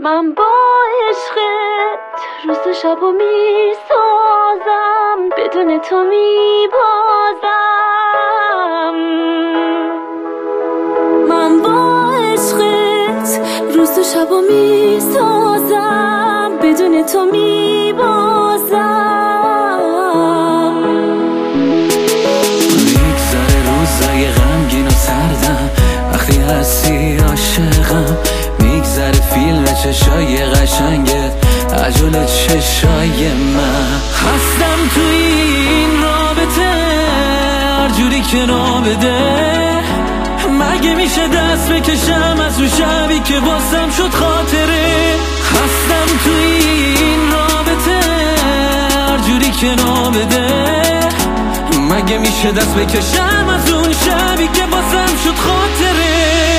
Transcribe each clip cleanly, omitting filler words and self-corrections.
من با عشقت روز و شبو میسازم، بدون تو میبازم. من با عشقت روز و شبو میسازم، بدون تو میبازم. میگذره روزای غمگین و سردم، وقتی هستی عاشقم. میگذره فیلم چشای قشنگت، عجل چشای من. هستم توی این رابطه هر جوری که بده. مگه میشه دست بکشم از اون شبی که واسم شد خاطره؟ هستم توی این رابطه هر جوری که بده. مگه میشه دست بکشم از اون شبی که واسم شد خاطره؟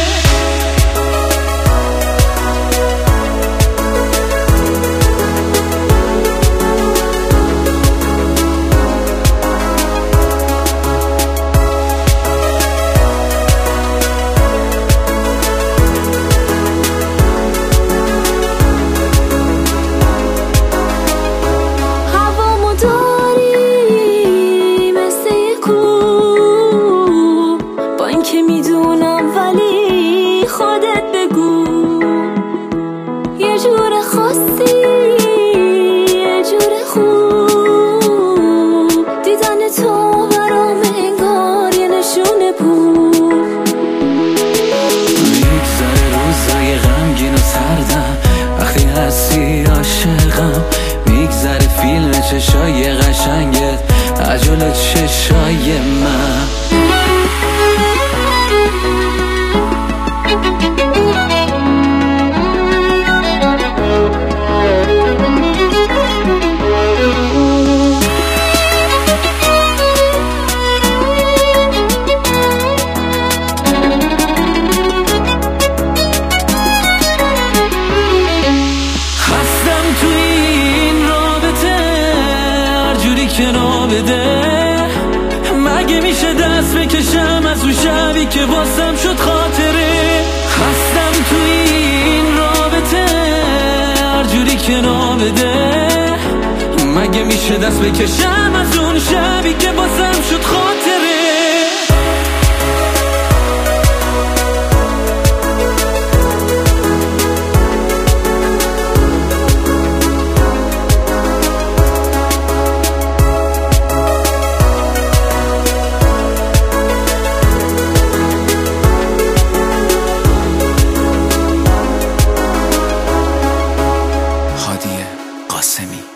که میدونم ولی خودت بگو، یه جور خاصی یه جور خوب، دیدن تو برام انگار یه نشونه بود. میگذره روزای غمگین و سردم، وقتی هستی عاشقم. میگذره فیلم چشای قشنگت، عجل چشای من. بده. مگه میشه دست بکشم از اون شبی که واسم شد خاطره؟ هستم توی این رابطه هر جوری که بده. مگه میشه دست بکشم از اون شبی که واسم شد خاطره؟ قاسمی